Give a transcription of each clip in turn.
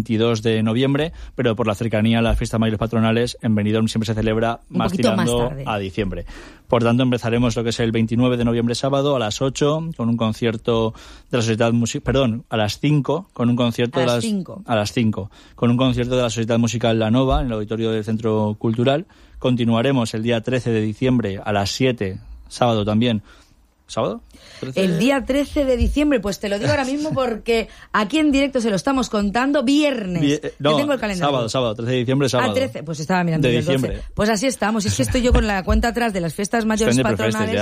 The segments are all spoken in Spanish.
22 de noviembre, pero por la cercanía a las fiestas mayores patronales, en Benidorm siempre se celebra más tirando a diciembre. Por tanto, empezaremos lo que es el 29 de noviembre, sábado, a las 8, con un concierto de la Sociedad a las 5, con un concierto a las 5, con un concierto de la Sociedad Musical La Nova, en el auditorio del Centro Cultural. Continuaremos el día 13 de diciembre a las 7, sábado también. ¿Sábado? El día 13 de diciembre, pues te lo digo ahora mismo porque aquí en directo se lo estamos contando. Viernes. No, yo tengo el calendario. Sábado, 13 de diciembre, sábado. 13, pues estaba mirando de el diciembre. 12. Pues así estamos. Es que estoy yo con la cuenta atrás de las fiestas mayores patronales.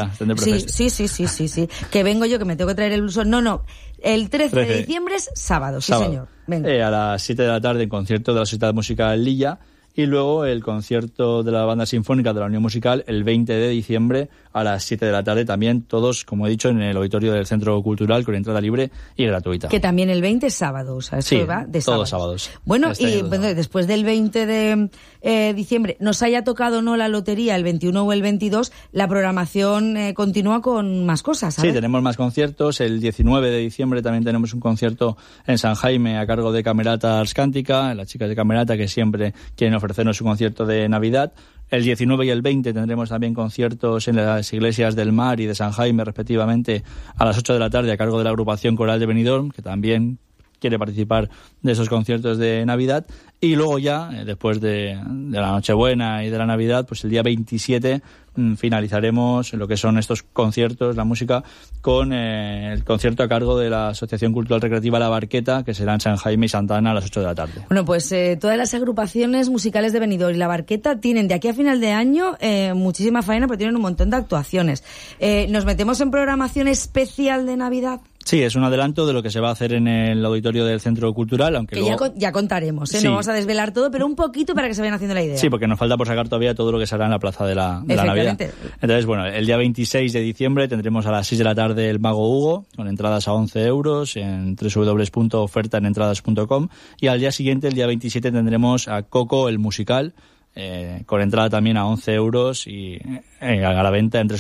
Sí. Que vengo yo, que me tengo que traer el blusón. No. El 13 de diciembre es sábado, sí señor. Venga. A las 7 de la tarde, en concierto de la Sociedad Musical Lilla. Y luego el concierto de la Banda Sinfónica de la Unión Musical el 20 de diciembre a las 7 de la tarde, también todos, como he dicho, en el auditorio del Centro Cultural con entrada libre y gratuita. Que también el 20 es sábado, o sea, esto va de sábado. Todos sábados. Bueno, y después del 20 de diciembre, nos haya tocado o no la lotería el 21 o el 22, la programación continúa con más cosas, ¿sabes? Sí, tenemos más conciertos. El 19 de diciembre también tenemos un concierto en San Jaime a cargo de Camerata Arscántica, las chicas de Camerata que siempre quieren ofrecernos su concierto de Navidad. El 19 y el 20 tendremos también conciertos en las iglesias del Mar y de San Jaime, respectivamente, a las 8 de la tarde a cargo de la agrupación coral de Benidorm, que también quiere participar de esos conciertos de Navidad. Y luego ya, después de la Nochebuena y de la Navidad, pues el día 27 finalizaremos lo que son estos conciertos, la música, con el concierto a cargo de la Asociación Cultural Recreativa La Barqueta, que será en San Jaime y Santa Ana a las 8 de la tarde. Bueno, pues todas las agrupaciones musicales de Benidorm y La Barqueta tienen de aquí a final de año muchísima faena, porque tienen un montón de actuaciones. ¿Nos metemos en programación especial de Navidad? Sí, es un adelanto de lo que se va a hacer en el auditorio del Centro Cultural, aunque que luego... ya contaremos, Sí. No vamos a desvelar todo, pero un poquito para que se vayan haciendo la idea. Sí, porque nos falta por sacar todavía todo lo que se hará en la Plaza de la Navidad. Entonces, bueno, el día 26 de diciembre tendremos a las 6 de la tarde el Mago Hugo, con entradas a 11 euros en www.ofertaenentradas.com, y al día siguiente, el día 27, tendremos a Coco el Musical, con entrada también a 11 euros y a la venta en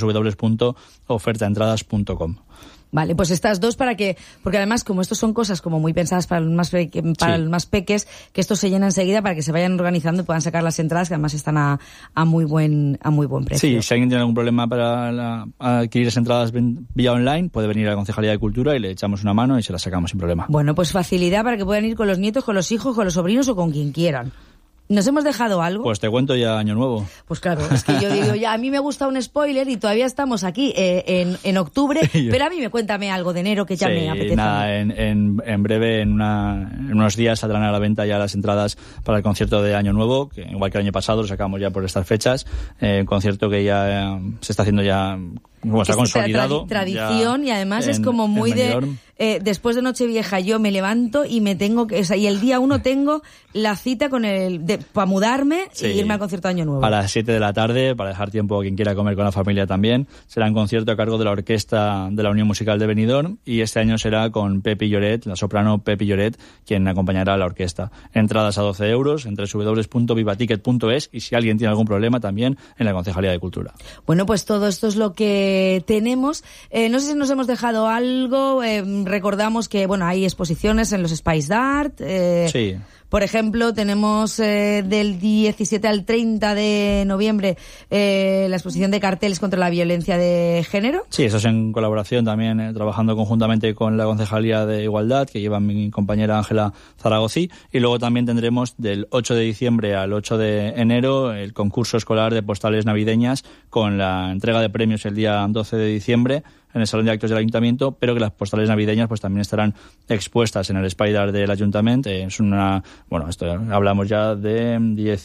www.ofertaentradas.com. Vale, pues estas dos porque además como estos son cosas como muy pensadas para los más peques, que esto se llena enseguida para que se vayan organizando y puedan sacar las entradas, que además están a muy buen precio. Sí, si alguien tiene algún problema para adquirir las entradas vía online, puede venir a la Concejalía de Cultura y le echamos una mano y se las sacamos sin problema. Bueno, pues facilidad para que puedan ir con los nietos, con los hijos, con los sobrinos o con quien quieran. ¿Nos hemos dejado algo? Pues te cuento ya Año Nuevo. Pues claro, es que yo digo, ya a mí me gusta un spoiler y todavía estamos aquí en octubre, pero a mí cuéntame algo de enero que ya me apetece. Nada, en breve, en unos días saldrán a la venta ya las entradas para el concierto de Año Nuevo, que igual que el año pasado lo sacamos ya por estas fechas, un concierto que ya se está haciendo ya... Bueno, está consolidado. Tradición y además es como muy de... después de Nochevieja yo me levanto y me tengo que... O sea, y el día 1 tengo la cita para mudarme y irme al concierto de Año Nuevo. A las 7 de la tarde, para dejar tiempo a quien quiera comer con la familia también. Será un concierto a cargo de la Orquesta de la Unión Musical de Benidorm y este año será con Pepi Lloret, la soprano Pepi Lloret, quien acompañará a la orquesta. Entradas a 12 euros en www.vivaticket.es y si alguien tiene algún problema también en la Concejalía de Cultura. Bueno, pues todo esto es lo que tenemos. No sé si nos hemos dejado algo. Recordamos que, bueno, hay exposiciones en los Spice Art. Sí. Por ejemplo, tenemos del 17 al 30 de noviembre la exposición de carteles contra la violencia de género. Sí, eso es en colaboración también, trabajando conjuntamente con la Concejalía de Igualdad, que lleva mi compañera Ángela Zaragozí. Y luego también tendremos del 8 de diciembre al 8 de enero el concurso escolar de postales navideñas con la entrega de premios el día 12 de diciembre en el Salón de Actos del Ayuntamiento, pero que las postales navideñas pues también estarán expuestas en el Spider del Ayuntamiento. Es esto hablamos ya de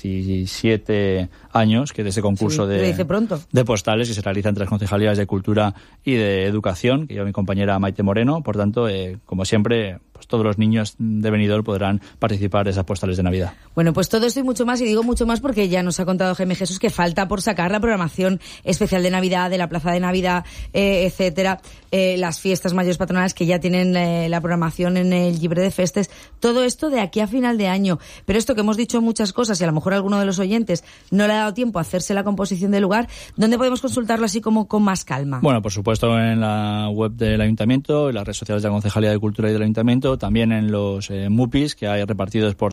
17 años que de ese concurso de postales que se realiza entre las concejalías de Cultura y de Educación, que lleva mi compañera Maite Moreno. Por tanto, como siempre, pues todos los niños de Benidorm podrán participar de esas postales de Navidad. Bueno, pues todo esto y mucho más, y digo mucho más porque ya nos ha contado Jaime Jesús que falta por sacar la programación especial de Navidad, de la Plaza de Navidad, etcétera, las fiestas mayores patronales que ya tienen la programación en el Llibre de Festes, todo esto de aquí a final de año. Pero esto que hemos dicho muchas cosas y a lo mejor a alguno de los oyentes no le ha dado tiempo a hacerse la composición del lugar, ¿dónde podemos consultarlo así como con más calma? Bueno, por supuesto en la web del Ayuntamiento, en las redes sociales de la Concejalía de Cultura y del Ayuntamiento, también en los MUPIs que hay repartidos por